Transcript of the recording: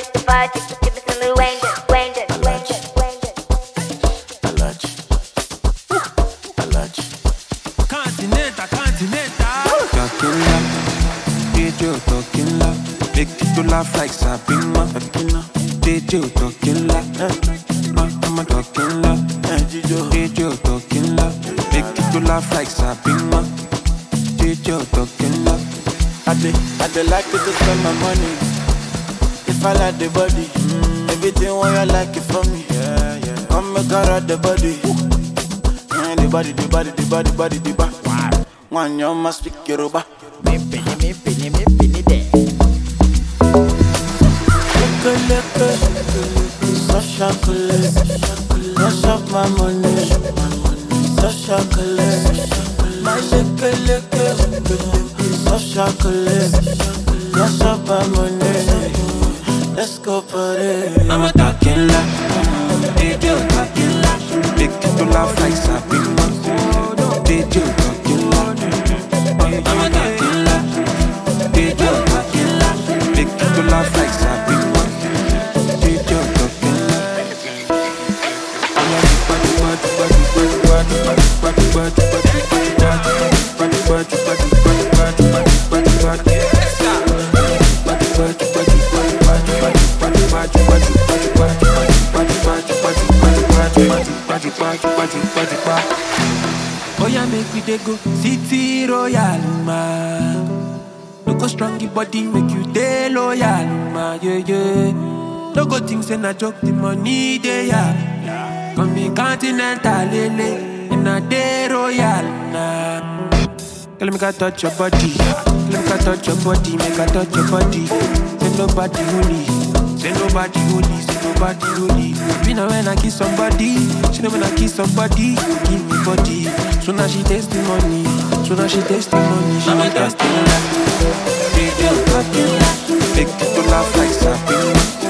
Laugh like Sabina, DJ talking la, I'm talking la, DJ talking la, make it to laugh like Sabina, DJ talking la. I dey like it to spend my money. If I like the body, everything what you like it from me. Come make her out the body, the body, the body, the body, body, the body. One you must speak Yoruba. Me penny there. Soft chocolate, rush off my money. Soft chocolate, my lick. Soft chocolate, rush off my money. Let's go party. I'm a talking la, DJ talking la, make it to laugh like Sabina, DJ talking la. I'm a talking la, DJ talking la, make it to laugh like Sabina. Oh yeah, make we dey go City Royal, ma. No go strong your body, make you dey loyal, ma. Yeah. No go think say na joke, the money dey ya. Come in Continental, lele, in a day Royal, na. Girl, make I touch your body. Girl, make I touch your body, make I touch your body. Say nobody holy, say nobody holy, say nobody holy. Me know when I kiss somebody, she know when I kiss somebody, give me body. So now she taste the money, so now she taste the money. She I'm a talking la, DJ talking la, make it to laugh like Sabina.